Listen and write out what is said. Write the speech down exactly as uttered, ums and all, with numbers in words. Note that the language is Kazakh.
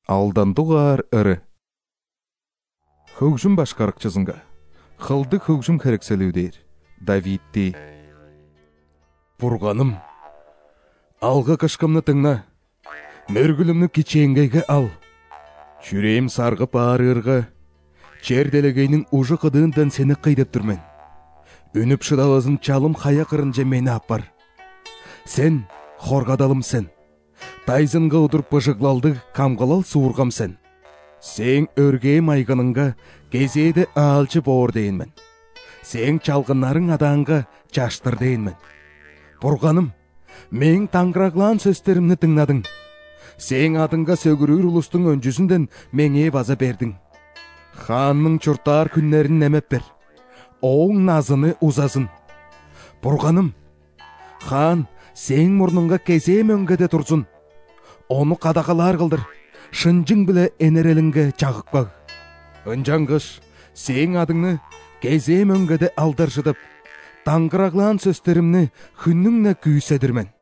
Алдандуғар ыры. Хөгжім башқарықчызынға. Қылды хөгжім кәрікселеудер. Давидти. Бұрғаным. Алға қышқымны тыңна. Мөргілімні кеченгейге ал. Жүрейім сарғып арырға. Черделегейнің ұжы қыдыңдан сені қайдап тұрмен. Үніп шыдалазын чалым қая қырынже мені аппар. Сен хорғадалым сен. Тайзынға ұдырып бұжығлалды камғалал суырғам сен. Сен өргей майғаныңға кезейді алчы бор дейінмін. Сен чалғынларың адаңға жаштыр дейінмін. Бұрғаным, мен таңғырағлан сөстерімні тыңнадың. Сен адыңға сөгірір ұлыстың өнжүсінден мене база бердің. Ханның чұртар күннерін немеп бер. Оң назыны ұзазын. Бұрғаным, хан сен мұрныңға кезем өңгеде тұрсын. Оны қадақалар қылдыр. Шынжың біле энереліңге чағық баг. Үнжаңғыш, сен адыңны кезем өңгеде алдар жыдып. Таңғырағлан сөстерімні хүнніңне күйседірмен.